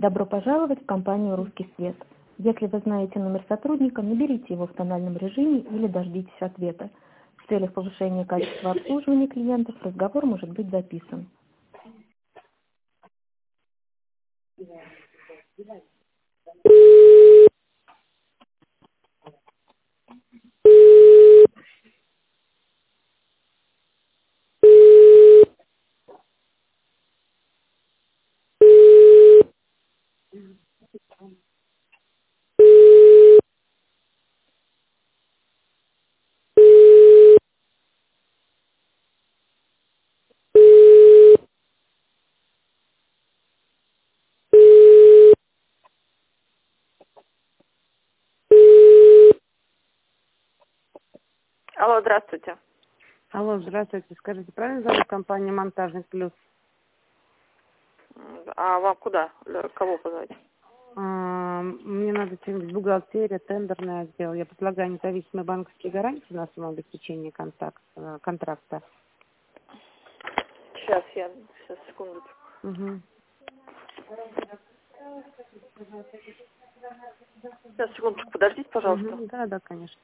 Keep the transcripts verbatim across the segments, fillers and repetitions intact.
Добро пожаловать в компанию «Русский свет». Если вы знаете номер сотрудника, наберите его в тональном режиме или дождитесь ответа. В целях повышения качества обслуживания клиентов разговор может быть записан. Алло, здравствуйте. Алло, здравствуйте. Скажите, правильно зовут компания «Монтажный плюс»? А вам куда? Для кого позвать? А, мне надо чем-нибудь бухгалтерия, тендерный отдел. Я предлагаю независимые банковские гарантии на самом обеспечении контакта, контракта. Сейчас я, сейчас, секундочку. Угу. Сейчас, секундочку, подождите, пожалуйста. Угу. Да, да, конечно.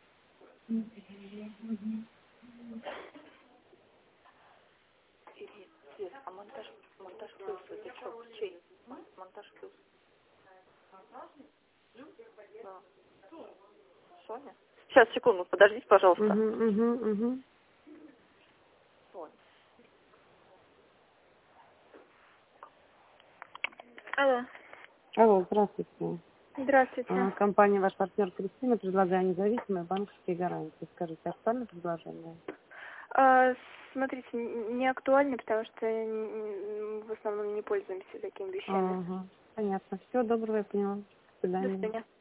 Свет, а монтаж, монтаж плюс, это что, чей? Монтаж плюс. Да. Соня? Сейчас, секунду, подождите, пожалуйста. Угу, угу, угу. Соня. Алло. Алло, здравствуйте. Здравствуйте. А, компания «Ваш партнер Кристина» предлагает независимые банковские гарантии. Скажите, актуально предложение? А, смотрите, н- не актуально, потому что н- в основном не пользуемся такими вещами. Ага, понятно. Всего доброго, я поняла. До До свидания. свидания.